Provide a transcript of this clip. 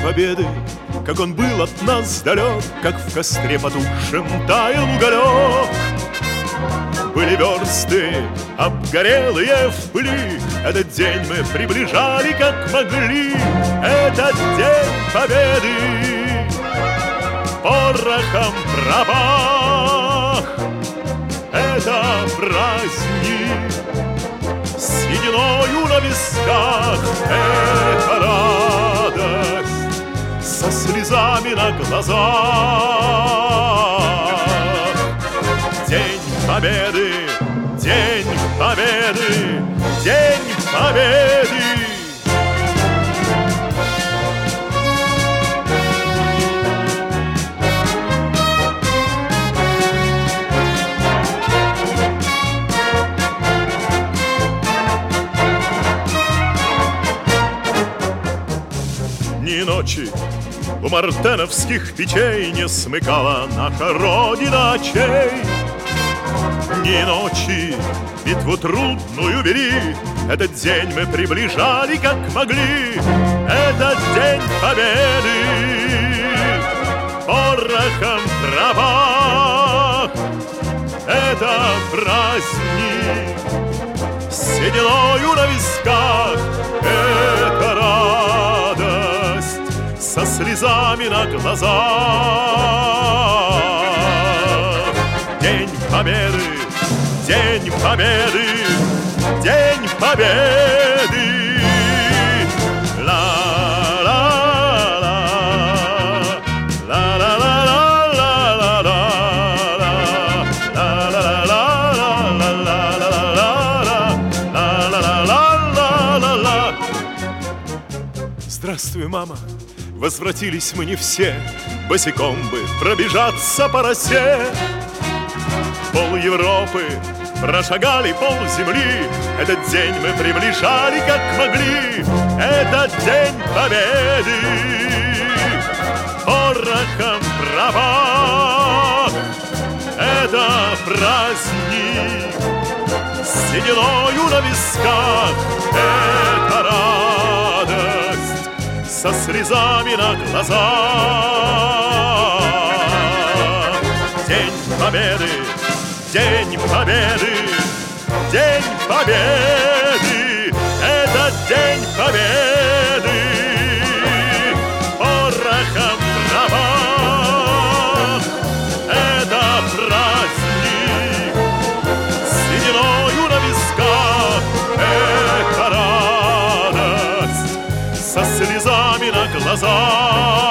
победы, как он был от нас далек, как в костре потухшем таял уголек. Были версты обгорелые в пыли, этот день мы приближали как могли. Этот день победы порохом пропах. Это праздник с сединою на висках. Это радость со слезами на глазах. День победы, день победы, день победы. Ни ночи у мартеновских печей не смыкала наша Родина очей. Ни ночи битву трудную вели, этот день мы приближали как могли. Этот день победы порохом пропах. Это праздник с сединою на висках. Это радость со слезами на глазах. День победы, день победы, день победы. Здравствуй, мама, возвратились мы не все, босиком бы пробежаться по росе. Пол Европы прошагали, пол земли, этот день мы приближали как могли. Этот день победы порохом пропах. Это праздник с сединою на висках. Это радость со слезами на глазах. День победы, день победы, день победы. Это день победы порохом пропах. Это праздник с сединою на висках. Это радость со слезами на глазах.